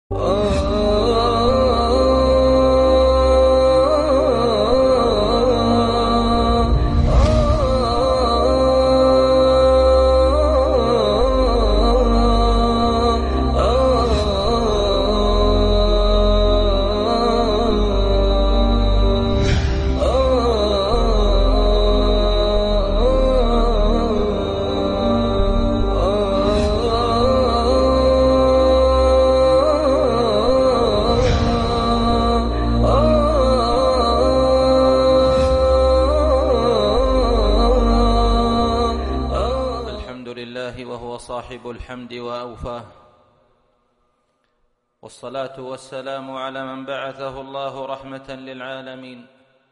صاحب الحمد وأوفاه، والصلاة والسلام على من بعثه الله رحمة للعالمين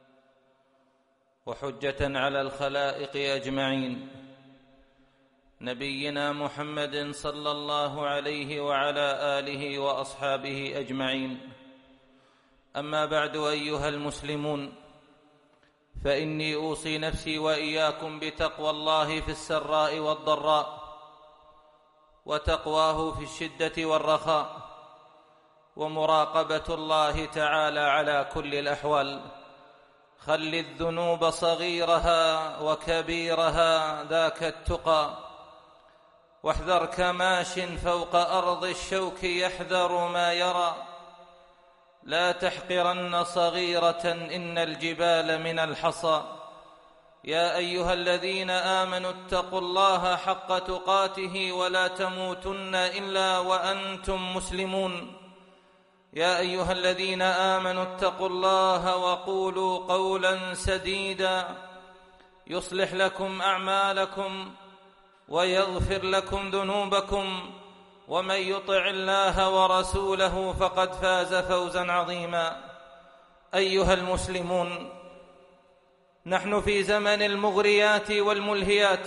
وحجة على الخلائق أجمعين، نبينا محمد صلى الله عليه وعلى آله وأصحابه أجمعين. أما بعد، أيها المسلمون، فإني أوصي نفسي وإياكم بتقوى الله في السراء والضراء، وتقواه في الشدة والرخاء، ومراقبة الله تعالى على كل الأحوال. خل الذنوب صغيرها وكبيرها ذاك التقى، واحذر كماش فوق أرض الشوك يحذر ما يرى. لا تحقرن صغيرة إن الجبال من الحصى. يا أيها الذين آمنوا اتقوا الله حق تقاته ولا تموتن إلا وأنتم مسلمون. يا أيها الذين آمنوا اتقوا الله وقولوا قولا سديدا يصلح لكم أعمالكم ويغفر لكم ذنوبكم، ومن يطع الله ورسوله فقد فاز فوزا عظيما. أيها المسلمون، نحن في زمن المغريات والملهيات،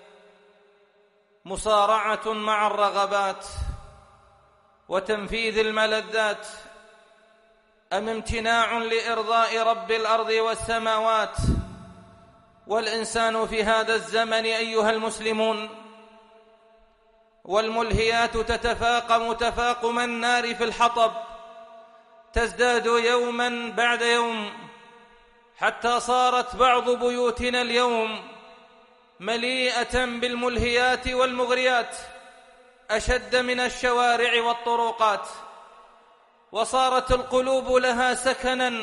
مصارعة مع الرغبات وتنفيذ الملذات، أم امتناع لإرضاء رب الأرض والسماوات؟ والإنسان في هذا الزمن أيها المسلمون، والملهيات تتفاقم تفاقم النار في الحطب، تزداد يوما بعد يوم، حتى صارت بعض بيوتنا اليوم مليئة بالملهيات والمغريات أشد من الشوارع والطرقات، وصارت القلوب لها سكنا،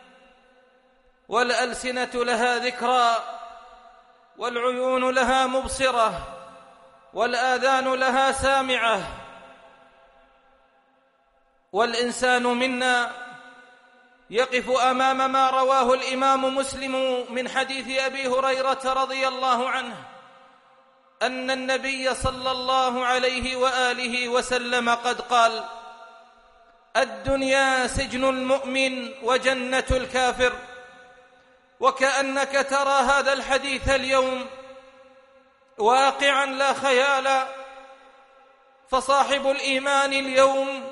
والألسنة لها ذكرى، والعيون لها مبصرة، والآذان لها سامعة. والإنسان منا يقف أمام ما رواه الإمام مسلم من حديث أبي هريرة رضي الله عنه أن النبي صلى الله عليه وآله وسلم قد قال: الدنيا سجن المؤمن وجنة الكافر. وكأنك ترى هذا الحديث اليوم واقعا لا خيالا، فصاحب الإيمان اليوم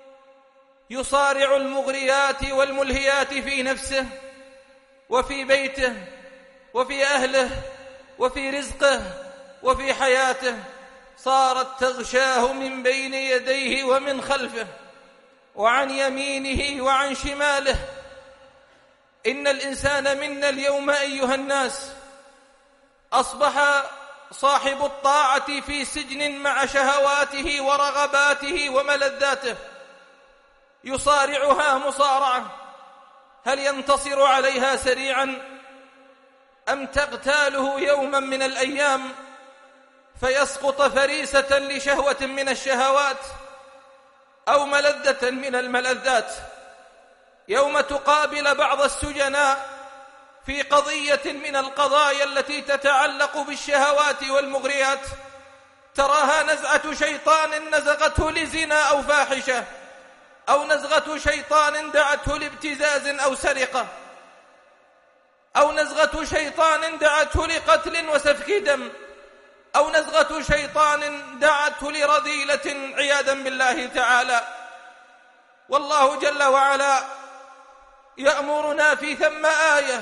يصارع المغريات والملهيات في نفسه وفي بيته وفي أهله وفي رزقه وفي حياته، صارت تغشاه من بين يديه ومن خلفه وعن يمينه وعن شماله. إن الإنسان منا اليوم أيها الناس أصبح صاحب الطاعة في سجن مع شهواته ورغباته وملذاته، يصارعها مصارعة، هل ينتصر عليها سريعا أم تغتاله يوما من الأيام فيسقط فريسة لشهوة من الشهوات أو ملذة من الملذات؟ يوم تقابل بعض السجناء في قضية من القضايا التي تتعلق بالشهوات والمغريات، تراها نزعة شيطان نزغته لزنا أو فاحشة، أو نزغة شيطان دعته لابتزاز أو سرقة، أو نزغة شيطان دعته لقتل وسفك دم، أو نزغة شيطان دعته لرذيلة عياذا بالله تعالى. والله جل وعلا يأمرنا في ثم آية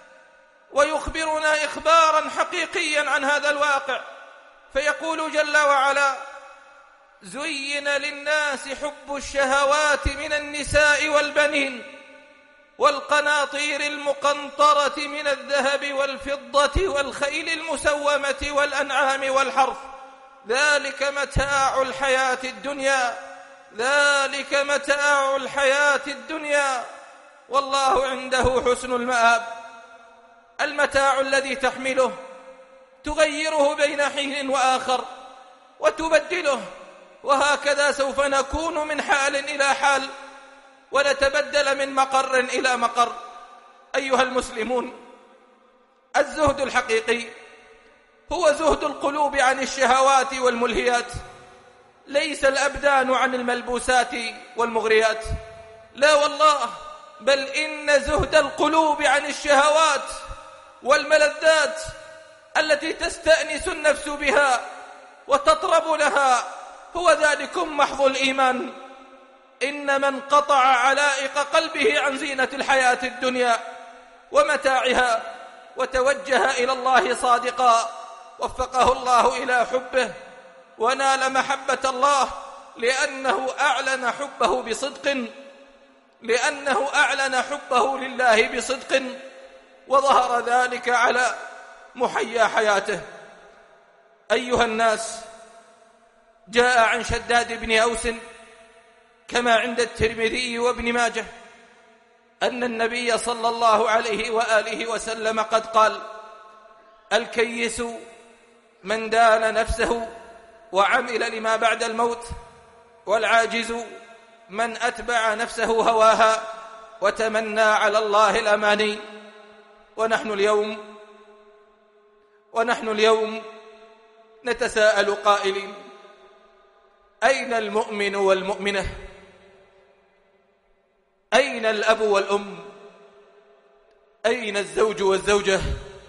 ويخبرنا إخبارا حقيقيا عن هذا الواقع، فيقول جل وعلا: زين للناس حب الشهوات من النساء والبنين والقناطير المقنطرة من الذهب والفضة والخيل المسومة والأنعام والحرث، ذلك متاع الحياة الدنيا، ذلك متاع الحياة الدنيا، والله عنده حسن المآب. المتاع الذي تحمله تغيره بين حين وآخر وتبدله، وهكذا سوف نكون من حال إلى حال ونتبدل من مقر إلى مقر. أيها المسلمون، الزهد الحقيقي هو زهد القلوب عن الشهوات والملهيات، ليس الأبدان عن الملبوسات والمغريات، لا والله، بل إن زهد القلوب عن الشهوات والملذات التي تستأنس النفس بها وتطرب لها هو ذلكم محض الإيمان. إن من قطع علائق قلبه عن زينة الحياة الدنيا ومتاعها وتوجه إلى الله صادقا وفقه الله إلى حبه ونال محبة الله، لأنه أعلن حبه لله بصدق، وظهر ذلك على محيا حياته. أيها الناس، جاء عن شداد بن أوس كما عند الترمذي وابن ماجه أن النبي صلى الله عليه وآله وسلم قد قال: الكيس من دان نفسه وعمل لما بعد الموت، والعاجز من أتبع نفسه هواها وتمنى على الله الأماني. ونحن اليوم نتساءل قائلين: أين المؤمن والمؤمنة؟ أين الأب والأم؟ أين الزوج والزوجة؟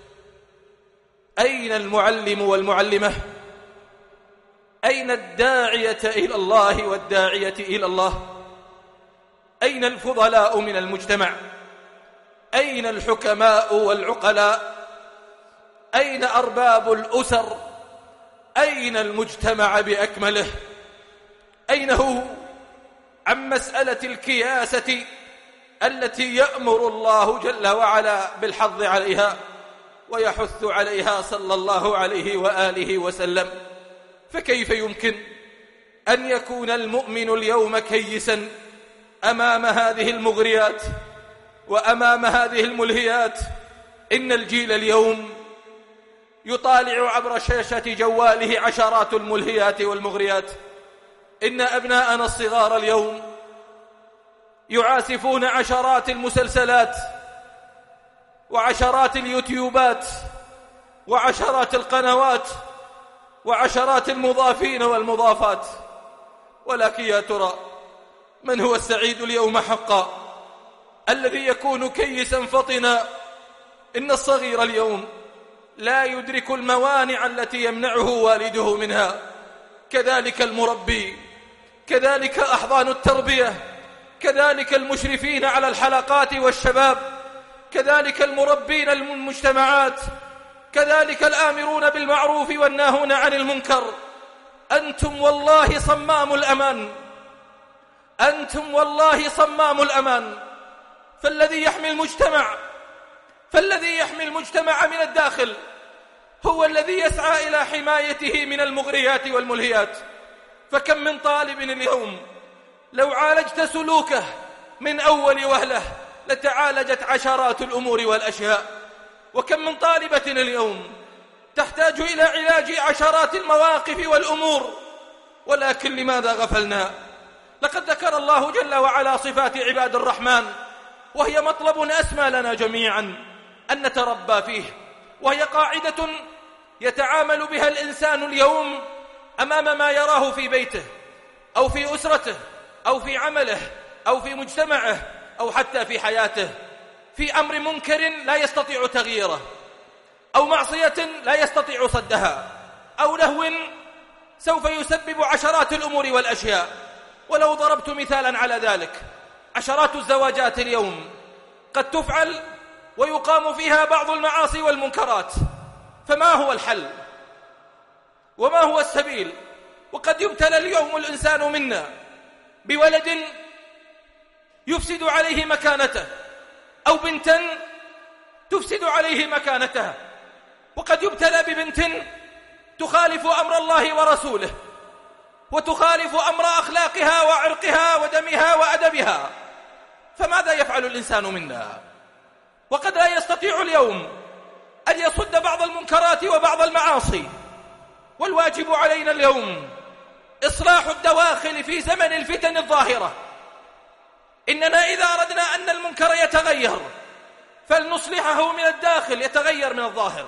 أين المعلم والمعلمة؟ أين الداعية إلى الله والداعية إلى الله؟ أين الفضلاء من المجتمع؟ أين الحكماء والعقلاء؟ أين أرباب الأسر؟ أين المجتمع بأكمله؟ أين هو عن مسألة الكياسة التي يأمر الله جل وعلا بالحظ عليها ويحث عليها صلى الله عليه وآله وسلم؟ فكيف يمكن أن يكون المؤمن اليوم كيسا أمام هذه المغريات وأمام هذه الملهيات؟ إن الجيل اليوم يطالع عبر شاشة جواله عشرات الملهيات والمغريات. إن أبناءنا الصغار اليوم يعاسفون عشرات المسلسلات وعشرات اليوتيوبات وعشرات القنوات وعشرات المضافين والمضافات. ولكن يا ترى من هو السعيد اليوم حقا؟ الذي يكون كيسا فطنا. إن الصغير اليوم لا يدرك الموانع التي يمنعه والده منها، كذلك المربي، كذلك أحضان التربية، كذلك المشرفين على الحلقات والشباب، كذلك المربين المجتمعات، كذلك الآمرون بالمعروف والناهون عن المنكر. أنتم والله صمام الأمان، أنتم والله صمام الأمان. فالذي يحمي المجتمع من الداخل هو الذي يسعى إلى حمايته من المغريات والملهيات. فكم من طالب اليوم لو عالجت سلوكه من أول وهلة لتعالجت عشرات الأمور والأشياء. وكم من طالبة اليوم تحتاج إلى علاج عشرات المواقف والأمور، ولكن لماذا غفلنا؟ لقد ذكر الله جل وعلا صفات عباد الرحمن، وهي مطلب أسمى لنا جميعا أن نتربى فيه، وهي قاعدة يتعامل بها الإنسان اليوم أمام ما يراه في بيته أو في أسرته أو في عمله أو في مجتمعه أو حتى في حياته، في أمر منكر لا يستطيع تغييره، أو معصية لا يستطيع صدها، أو لهو سوف يسبب عشرات الأمور والأشياء. ولو ضربت مثالا على ذلك، عشرات الزواجات اليوم قد تفعل ويقام فيها بعض المعاصي والمنكرات، فما هو الحل وما هو السبيل وقد يبتلى اليوم الإنسان منا بولد يفسد عليه مكانته، أو بنتا تفسد عليه مكانتها، وقد يبتلى ببنت تخالف أمر الله ورسوله، وتخالف أمر أخلاقها وعرقها ودمها وأدبها، فماذا يفعل الإنسان منا؟ وقد لا يستطيع اليوم أن يصد بعض المنكرات وبعض المعاصي، والواجب علينا اليوم إصلاح الدواخل في زمن الفتن الظاهرة. إننا إذا أردنا أن المنكر يتغير فلنصلحه من الداخل يتغير من الظاهر،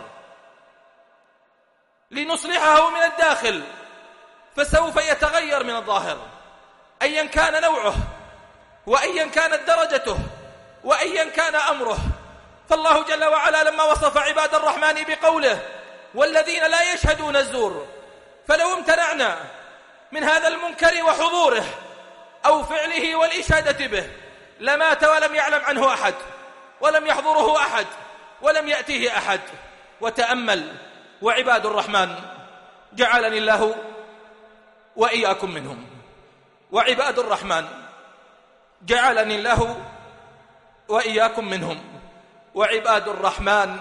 لنصلحه من الداخل فسوف يتغير من الظاهر، أيا كان نوعه وأيا كانت درجته وأيا كان أمره. فالله جل وعلا لما وصف عباد الرحمن بقوله والذين لا يشهدون الزور، فلو امتنعنا من هذا المنكر وحضوره أو فعله والإشادة به لمات ولم يعلم عنه أحد، ولم يحضره أحد، ولم يأتيه أحد. وتأمل، وعباد الرحمن جعلني الله وإياكم منهم، وعباد الرحمن جعلني الله وإياكم منهم. وعباد الرحمن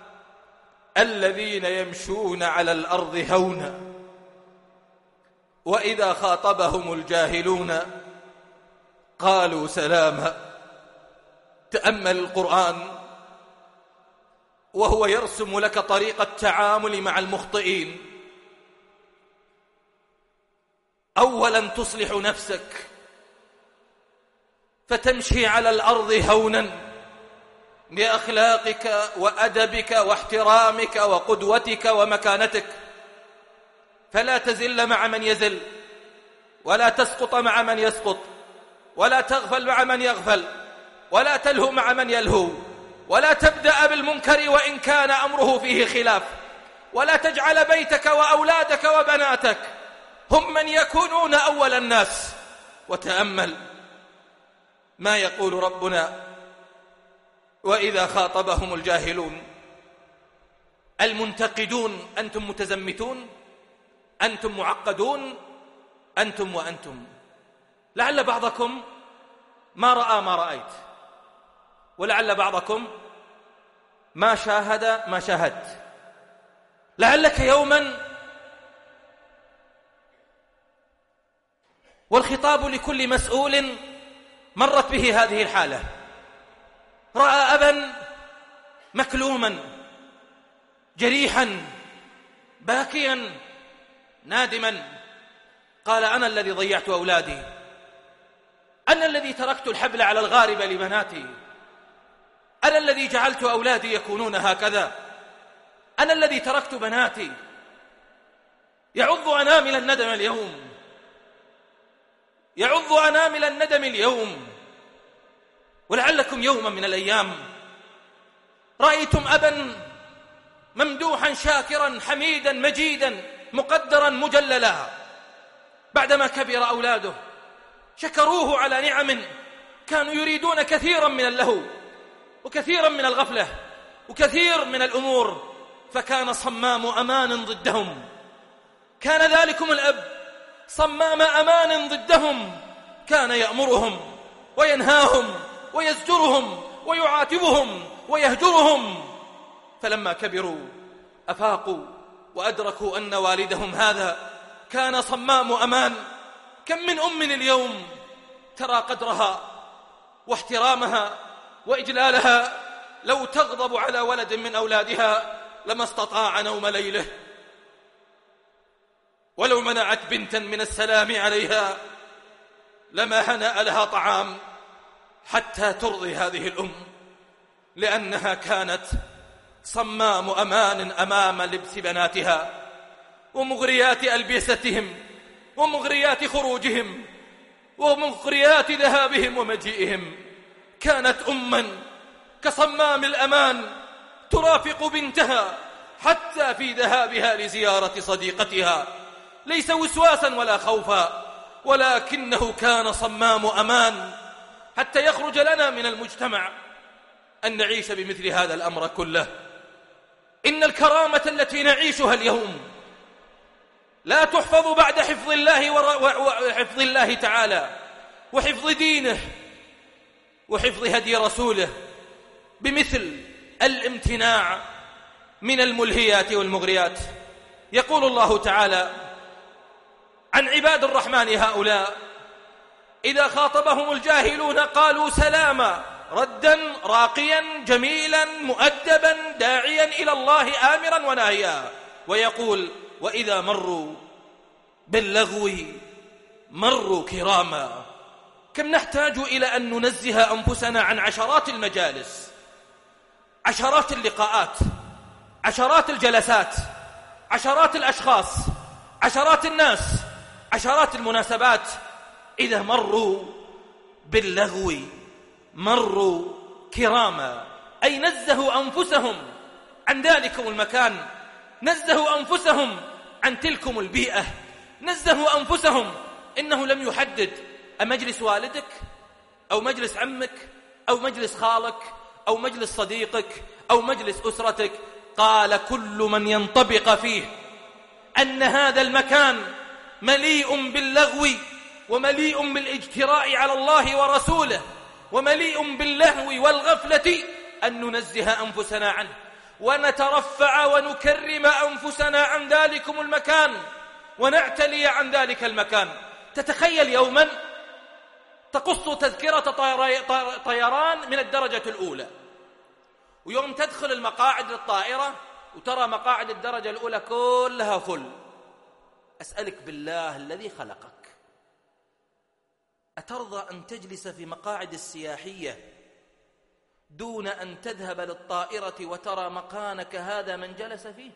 الذين يمشون على الأرض هونا وإذا خاطبهم الجاهلون قالوا سلاما. تأمل القرآن وهو يرسم لك طريقة التعامل مع المخطئين. أولا تصلح نفسك فتمشي على الأرض هونا بأخلاقك وأدبك واحترامك وقدوتك ومكانتك، فلا تزل مع من يزل، ولا تسقط مع من يسقط، ولا تغفل مع من يغفل، ولا تلهو مع من يلهو، ولا تبدأ بالمنكر وإن كان أمره فيه خلاف، ولا تجعل بيتك وأولادك وبناتك هم من يكونون أول الناس. وتأمل ما يقول ربنا وإذا خاطبهم الجاهلون المنتقدون: أنتم متزمتون، أنتم معقدون، أنتم وأنتم. لعل بعضكم ما رأى ما رأيت، ولعل بعضكم ما شاهد ما شاهدت. لعلك يوما، والخطاب لكل مسؤول مرت به هذه الحالة، رأى أبا مكلوما جريحا باكيا نادما، قال: أنا الذي ضيعت أولادي، أنا الذي تركت الحبل على الغاربة لبناتي، أنا الذي جعلت أولادي يكونون هكذا، أنا الذي تركت بناتي. يعض أنامل الندم اليوم، يعض أنامل الندم اليوم. ولعلكم يوما من الأيام رأيتم أبا ممدوحا شاكرا حميدا مجيدا مقدرا مجللا، بعدما كبر أولاده شكروه على نعم، كانوا يريدون كثيرا من اللهو وكثيرا من الغفلة وكثير من الأمور، فكان صمام أمان ضدهم. كان ذلكم الأب صمام أمان ضدهم، كان يأمرهم وينهاهم ويزجرهم ويعاتبهم ويهجرهم. فلما كبروا أفاقوا وأدركوا أن والدهم هذا كان صمام أمان. كم من أم اليوم ترى قدرها واحترامها وإجلالها، لو تغضب على ولد من أولادها لما استطاع نوم ليله، ولو منعت بنتا من السلام عليها لما هنأ لها طعام حتى ترضي هذه الأم، لأنها كانت صمام أمان أمام لبس بناتها ومغريات ألبستهم ومغريات خروجهم ومغريات ذهابهم ومجيئهم. كانت أما كصمام الأمان ترافق بنتها حتى في ذهابها لزيارة صديقتها، ليس وسواسا ولا خوفا، ولكنه كان صمام أمان، حتى يخرج لنا من المجتمع أن نعيش بمثل هذا الأمر كله. إن الكرامة التي نعيشها اليوم لا تحفظ بعد حفظ الله وحفظ الله تعالى وحفظ دينه وحفظ هدي رسوله بمثل الامتناع من الملهيات والمغريات. يقول الله تعالى عن عباد الرحمن هؤلاء: إذا خاطبهم الجاهلون قالوا سلاما، ردا راقيا جميلا مؤدبا داعيا إلى الله آمرا وناهيا. ويقول: وإذا مروا باللغو مروا كراما. كم نحتاج إلى أن ننزه أنفسنا عن عشرات المجالس، عشرات اللقاءات، عشرات الجلسات، عشرات الأشخاص، عشرات الناس، عشرات المناسبات. إذا مروا باللغو مروا كراما، أي نزهوا أنفسهم عن ذلكم المكان، نزهوا أنفسهم عن تلكم البيئة، نزهوا أنفسهم. إنه لم يحدد أمجلس والدك أو مجلس عمك أو مجلس خالك أو مجلس صديقك أو مجلس أسرتك، قال كل من ينطبق فيه أن هذا المكان مليء باللغو ومليء بالاجتراء على الله ورسوله ومليء باللهو والغفلة، أن ننزه أنفسنا عنه ونترفع ونكرم أنفسنا عن ذلكم المكان ونعتلي عن ذلك المكان. تتخيل يوما تقص تذكرة طيران من الدرجة الأولى، ويوم تدخل المقاعد للطائرة وترى مقاعد الدرجة الأولى كلها فل. أسألك بالله الذي خلقك، أترضى أن تجلس في مقاعد السياحية دون أن تذهب للطائرة وترى مكانك هذا من جلس فيه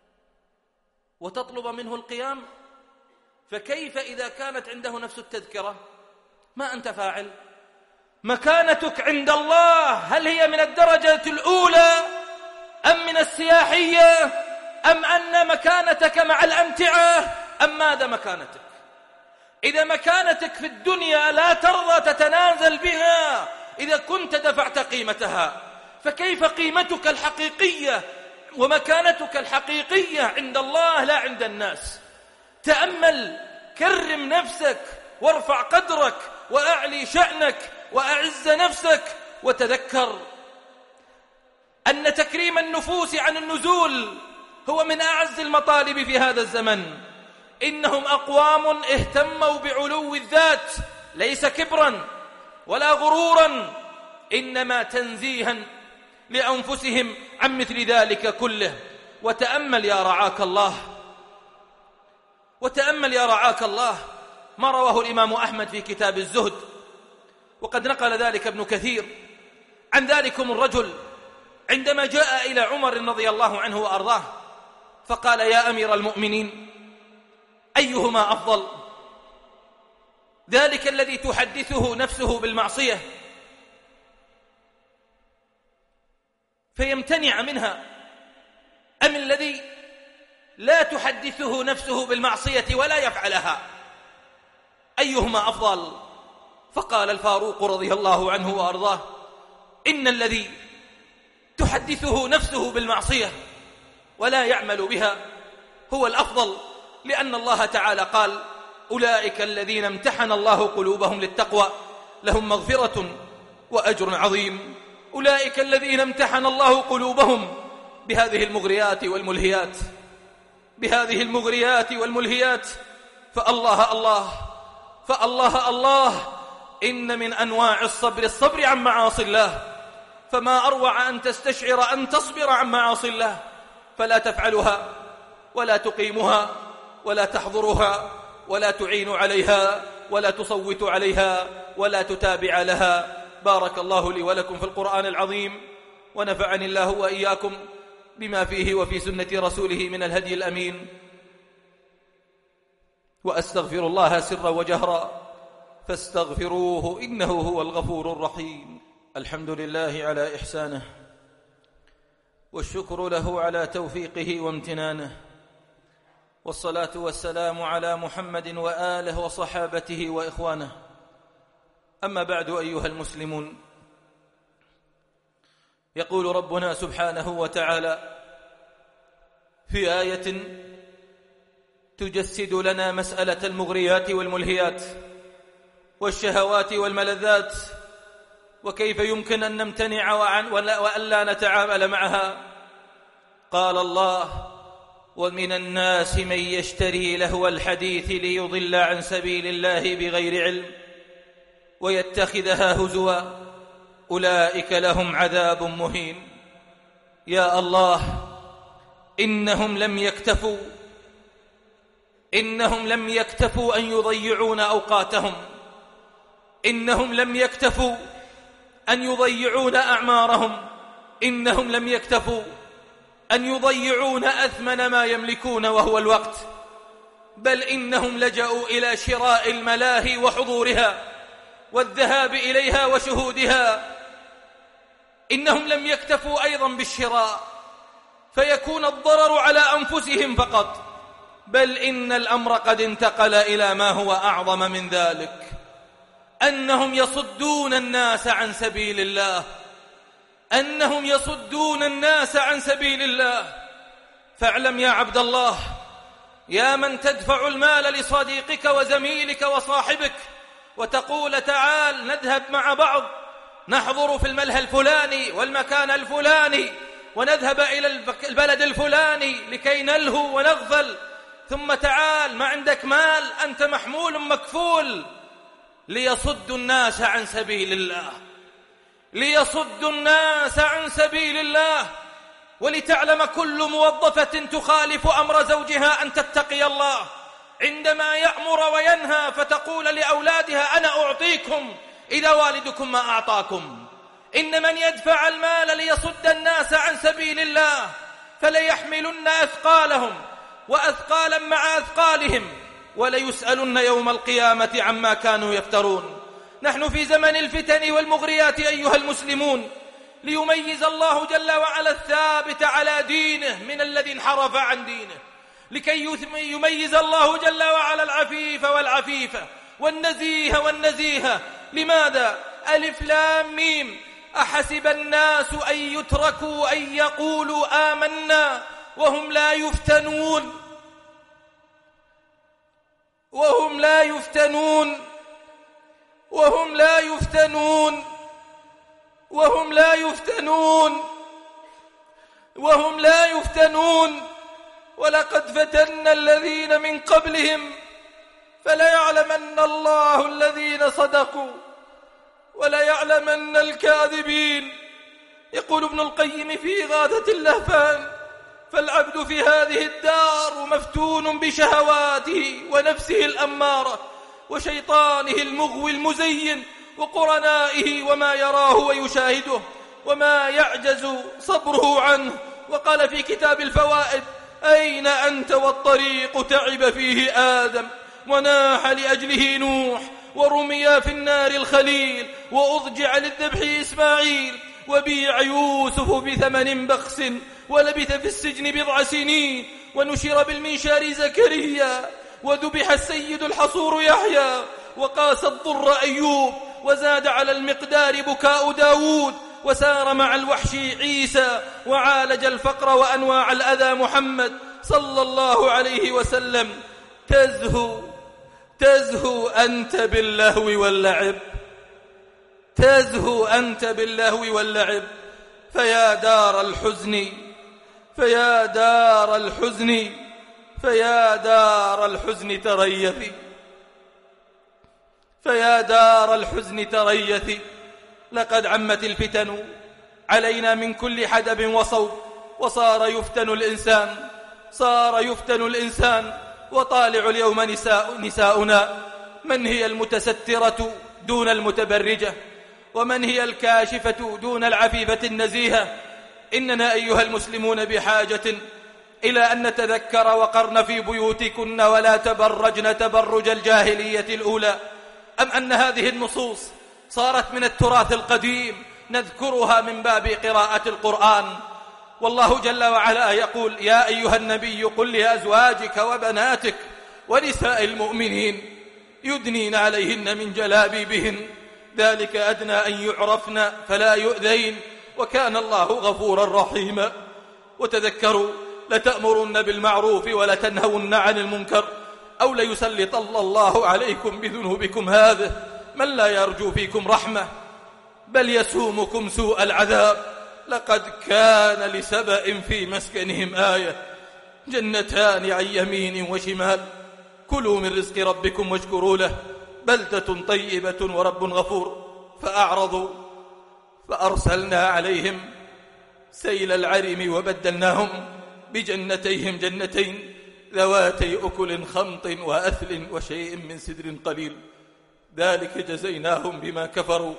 وتطلب منه القيام؟ فكيف إذا كانت عنده نفس التذكرة؟ ما أنت فاعل؟ مكانتك عند الله هل هي من الدرجة الأولى أم من السياحية، أم أن مكانتك مع الأمتعة، أم ماذا مكانتك؟ إذا مكانتك في الدنيا لا ترضى تتنازل بها إذا كنت دفعت قيمتها، فكيف قيمتك الحقيقية ومكانتك الحقيقية عند الله لا عند الناس؟ تأمل، كرم نفسك وارفع قدرك وأعلي شأنك وأعز نفسك، وتذكر أن تكريم النفوس عن النزول هو من أعز المطالب في هذا الزمن. إنهم أقوام اهتموا بعلو الذات، ليس كبرا ولا غرورا، إنما تنزيها لأنفسهم عن مثل ذلك كله. وتأمل يا رعاك الله، وتأمل يا رعاك الله ما رواه الإمام أحمد في كتاب الزهد، وقد نقل ذلك ابن كثير عن ذلكم الرجل عندما جاء إلى عمر رضي الله عنه وأرضاه فقال: يا أمير المؤمنين، أيهما أفضل، ذلك الذي تحدثه نفسه بالمعصية فيمتنع منها، أم الذي لا تحدثه نفسه بالمعصية ولا يفعلها؟ أيهما أفضل؟ فقال الفاروق رضي الله عنه وأرضاه: إن الذي تحدثه نفسه بالمعصية ولا يعمل بها هو الأفضل، لأن الله تعالى قال: أولئك الذين امتحن الله قلوبهم للتقوى لهم مغفرة وأجر عظيم. أولئك الذين امتحن الله قلوبهم بهذه المغريات والملهيات، بهذه المغريات والملهيات. فالله الله فالله الله، إن من أنواع الصبر عن معاصي الله، فما أروع أن تستشعر أن تصبر عن معاصي الله فلا تفعلها ولا تقيمها ولا تحضرها ولا تعين عليها ولا تصوت عليها ولا تتابع لها. بارك الله لي ولكم في القرآن العظيم، ونفعني الله وإياكم بما فيه وفي سنة رسوله من الهدي الأمين، وأستغفر الله سرا وجهرا فاستغفروه إنه هو الغفور الرحيم. الحمد لله على إحسانه، والشكر له على توفيقه وامتنانه، والصلاة والسلام على محمد وآله وصحابته وإخوانه. أما بعد أيها المسلمون، يقول ربنا سبحانه وتعالى في آية تجسد لنا مسألة المغريات والملهيات والشهوات والملذات، وكيف يمكن أن نمتنع وألا نتعامل معها. قال الله: ومن الناس من يشتري لهو الحديث ليضل عن سبيل الله بغير علم ويتخذها هزوا أولئك لهم عذاب مهين. يا الله، إنهم لم يكتفوا أن يضيعون أوقاتهم، إنهم لم يكتفوا أن يضيعون أعمارهم، إنهم لم يكتفوا أن يضيعون أثمن ما يملكون وهو الوقت، بل إنهم لجأوا إلى شراء الملاهي وحضورها والذهاب إليها وشهودها. إنهم لم يكتفوا أيضا بالشراء فيكون الضرر على أنفسهم فقط، بل إن الأمر قد انتقل إلى ما هو أعظم من ذلك، أنهم يصدون الناس عن سبيل الله، أنهم يصدون الناس عن سبيل الله. فاعلم يا عبد الله، يا من تدفع المال لصديقك وزميلك وصاحبك وتقول: تعال نذهب مع بعض نحضر في الملهى الفلاني والمكان الفلاني ونذهب إلى البلد الفلاني لكي نلهو ونغفل، ثم تعال ما عندك مال، أنت محمول مكفول، ليصد الناس عن سبيل الله، ليصد الناس عن سبيل الله. ولتعلم كل موظفة تخالف أمر زوجها أن تتقي الله عندما يأمر وينهى، فتقول لأولادها: أنا أعطيكم إذا والدكم ما أعطاكم. إن من يدفع المال ليصد الناس عن سبيل الله فليحملن أثقالهم وأثقالا مع أثقالهم وليسألن يوم القيامة عما كانوا يفترون. نحن في زمن الفتن والمغريات أيها المسلمون، ليميز الله جل وعلا الثابت على دينه من الذي انحرف عن دينه، لكي يميز الله جل وعلا العفيف والعفيفة والنزيه والنزيهة. لماذا؟ ألف لام ميم: أحسب الناس أن يتركوا أن يقولوا آمنا وهم لا يفتنون، وهم لا يفتنون، وهم لا يفتنون، وهم لا يفتنون، وهم لا يفتنون. ولقد فتنا الذين من قبلهم فليعلمن الله الذين صدقوا وليعلمن الكاذبين. يقول ابن القيم في إغاثة اللهفان: فالعبد في هذه الدار مفتون بشهواته ونفسه الأمارة وشيطانه المغوي المزين وقرنائه وما يراه ويشاهده وما يعجز صبره عنه. وقال في كتاب الفوائد: أين أنت والطريق تعب فيه آدم وناح لأجله نوح ورمي في النار الخليل وأضجع للذبح إسماعيل وبيع يوسف بثمن بخس ولبث في السجن 7 سنين ونشر بالمنشار زكريا وذبح السيد الحصور يحيى وقاس الضر أيوب وزاد على المقدار بكاء داود وسار مع الوحش عيسى وعالج الفقر وأنواع الأذى محمد صلى الله عليه وسلم. تزهو أنت باللهو واللعب، تزهو أنت باللهو واللعب. فيا دار الحزن، فيا دار الحزن، فيا دار الحزن تريثي، فيا دار الحزن تريثي. لقد عمت الفتن علينا من كل حدب وصوب، وصار يفتن الإنسان، صار يفتن الإنسان. وطالع اليوم نساؤنا: من هي المتسترة دون المتبرجة؟ ومن هي الكاشفة دون العفيفة النزيهة؟ إننا أيها المسلمون بحاجة إلى أن نتذكر: وقرن في بيوتكن ولا تبرجن تبرج الجاهلية الأولى. أم أن هذه النصوص صارت من التراث القديم نذكرها من باب قراءة القرآن؟ والله جل وعلا يقول: يا أيها النبي قل لأزواجك وبناتك ونساء المؤمنين يدنين عليهن من جلابيبهن ذلك أدنى أن يعرفن فلا يؤذين وكان الله غفورا رحيما. وتذكروا لتأمرن بالمعروف ولتنهون عن المنكر أو ليسلط الله عليكم بذنوبكم هذه من لا يرجو فيكم رحمة بل يسومكم سوء العذاب. لقد كان لسبأ في مسكنهم آية جنتان عن يمين وشمال كلوا من رزق ربكم واشكروا له بلدة طيبة ورب غفور. فأعرضوا فأرسلنا عليهم سيل العرم وبدلناهم بجنتيهم جنتين ذواتي أكل خمط وأثل وشيء من سدر قليل ذلك جزيناهم بما كفروا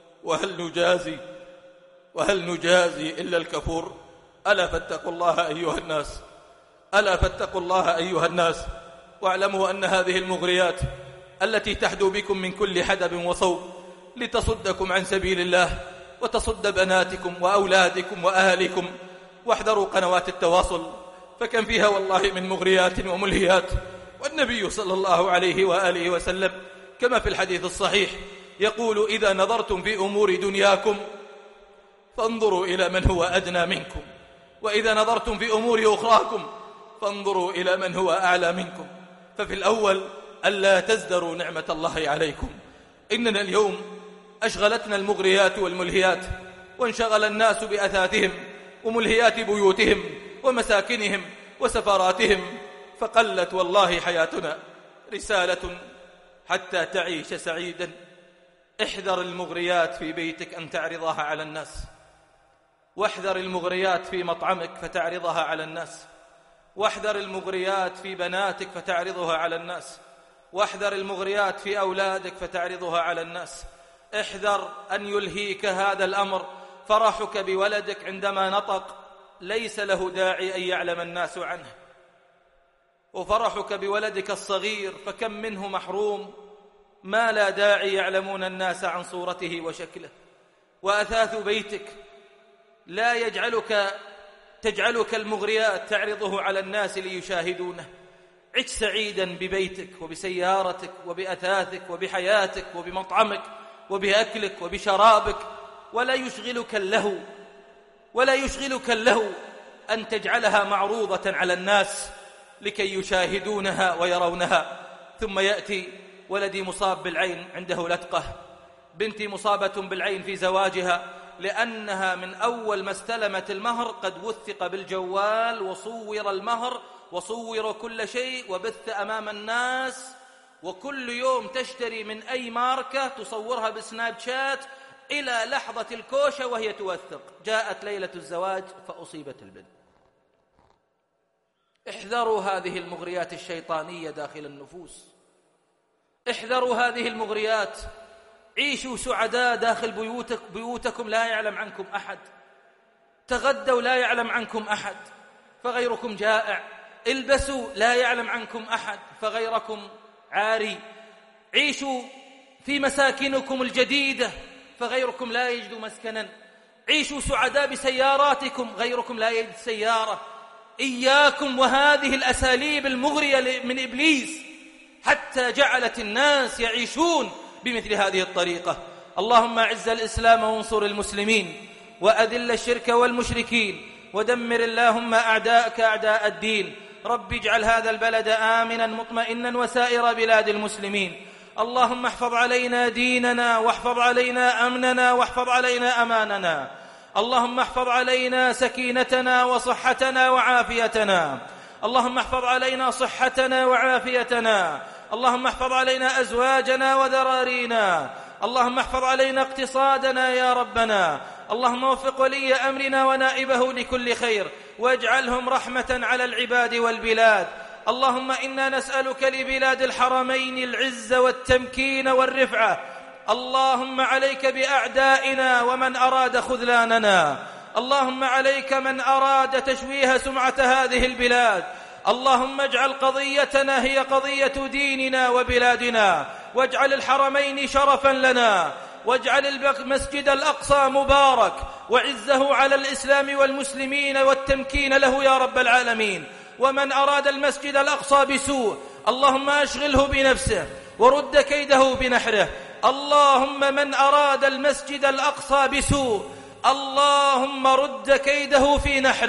وهل نجازي إلا الكفور. ألا فاتقوا الله أيها الناس، ألا فاتقوا الله أيها الناس، واعلموا أن هذه المغريات التي تحدو بكم من كل حدب وصوب لتصدكم عن سبيل الله وتصد بناتكم وأولادكم وأهلكم. واحذروا قنوات التواصل فكم فيها والله من مغريات وملهيات. والنبي صلى الله عليه وآله وسلم كما في الحديث الصحيح يقول إذا نظرتم في أمور دنياكم فانظروا إلى من هو أدنى منكم وإذا نظرتم في أمور أخراكم فانظروا إلى من هو أعلى منكم. ففي الأول ألا تزدروا نعمة الله عليكم. إننا اليوم أشغلتنا المغريات والملهيات وانشغل الناس بأثاثهم وملهيات بيوتهم ومساكنهم وسفراتهم فقلت والله حياتنا. رسالة حتى تعيش سعيدا: احذر المغريات في بيتك أن تعرضها على الناس، واحذر المغريات في مطعمك فتعرضها على الناس، واحذر المغريات في بناتك فتعرضها على الناس، واحذر المغريات في أولادك فتعرضها على الناس. احذر أن يلهيك هذا الأمر. فرحك بولدك عندما نطق ليس له داعي أن يعلم الناس عنه، وفرحك بولدك الصغير فكم منه محروم ما لا داعي يعلمون الناس عن صورته وشكله. وأثاث بيتك لا تجعلك المغريات تعرضه على الناس ليشاهدونه. عش سعيدا ببيتك وبسيارتك وبأثاثك وبحياتك وبمطعمك وبأكلك وبشرابك. ولا يشغلك اللهو أن تجعلها معروضة على الناس لكي يشاهدونها ويرونها. ثم يأتي ولدي مصاب بالعين عنده لتقة، بنتي مصابة بالعين في زواجها لأنها من أول ما استلمت المهر قد وثق بالجوال وصور المهر وصور كل شيء وبث أمام الناس، وكل يوم تشتري من أي ماركة تصورها بسناب شات إلى لحظة الكوشة وهي توثق. جاءت ليلة الزواج فأصيبت البنت. احذروا هذه المغريات الشيطانية داخل النفوس، احذروا هذه المغريات. عيشوا سعداء داخل بيوتكم لا يعلم عنكم أحد. تغدوا لا يعلم عنكم أحد فغيركم جائع. البسوا لا يعلم عنكم أحد فغيركم عاري. عيشوا في مساكنكم الجديدة فغيركم لا يجد مسكنا. عيشوا سعداء بسياراتكم غيركم لا يجد سيارة. إياكم وهذه الأساليب المغرية من إبليس حتى جعلت الناس يعيشون بمثل هذه الطريقة. اللهم أعز الإسلام وانصر المسلمين وأذل الشرك والمشركين ودمر اللهم أعداءك أعداء الدين. رب اجعل هذا البلد آمنا مطمئنا وسائر بلاد المسلمين. اللهم احفظ علينا ديننا واحفظ علينا أمننا واحفظ علينا أماننا. اللهم احفظ علينا سكينتنا وصحتنا وعافيتنا. اللهم احفظ علينا صحتنا وعافيتنا. اللهم احفظ علينا أزواجنا وذرارينا. اللهم احفظ علينا اقتصادنا يا ربنا. اللهم وفق ولي أمرنا ونائبه لكل خير واجعلهم رحمة على العباد والبلاد. اللهم إنا نسألك لبلاد الحرمين العز والتمكين والرفعة. اللهم عليك بأعدائنا ومن أراد خذلاننا. اللهم عليك من أراد تشويه سمعة هذه البلاد. اللهم اجعل قضيتنا هي قضية ديننا وبلادنا، واجعل الحرمين شرفا لنا، واجعل المسجد الأقصى مبارك وعزه على الإسلام والمسلمين والتمكين له يا رب العالمين. ومن أراد المسجد الأقصى بسوء اللهم أشغله بنفسه ورد كيده بنحره. اللهم من أراد المسجد الأقصى بسوء اللهم رد كيده في نحره.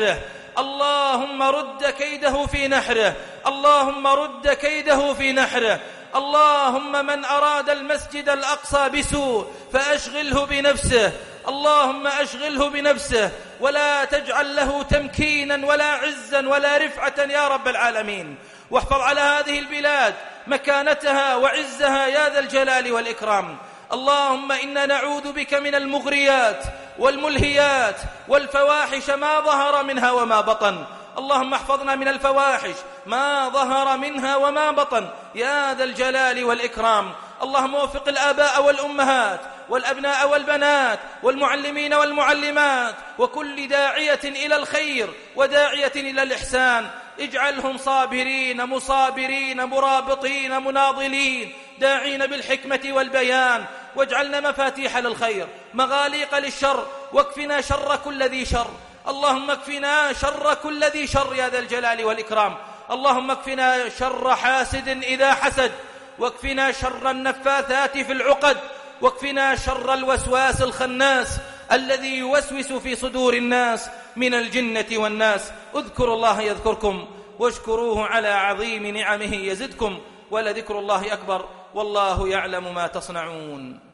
اللهم رد كيده في نحره، اللهم رد كيده في نحره. اللهم من أراد المسجد الأقصى بسوء فأشغله بنفسه، اللهم أشغله بنفسه، ولا تجعل له تمكينا ولا عزا ولا رفعة يا رب العالمين. واحفظ على هذه البلاد مكانتها وعزها يا ذا الجلال والإكرام. اللهم إنا نعوذ بك من المغريات والملهيات والفواحش ما ظهر منها وما بطن. اللهم احفظنا من الفواحش ما ظهر منها وما بطن يا ذا الجلال والإكرام. اللهم وفق الآباء والأمهات والأبناء والبنات والمعلمين والمعلمات وكل داعية إلى الخير وداعية إلى الإحسان، اجعلهم صابرين مصابرين مرابطين مناضلين داعين بالحكمة والبيان، واجعلنا مفاتيح للخير مغاليق للشر، واكفنا شر كل ذي شر. اللهم اكفنا شر كل ذي شر يا ذا الجلال والإكرام. اللهم اكفنا شر حاسد إذا حسد، واكفنا شر النفاثات في العقد، واكفنا شر الوسواس الخناس الذي يوسوس في صدور الناس من الجنة والناس. اذكروا الله يذكركم واشكروه على عظيم نعمه يزدكم، ولذكر الله أكبر والله يعلم ما تصنعون.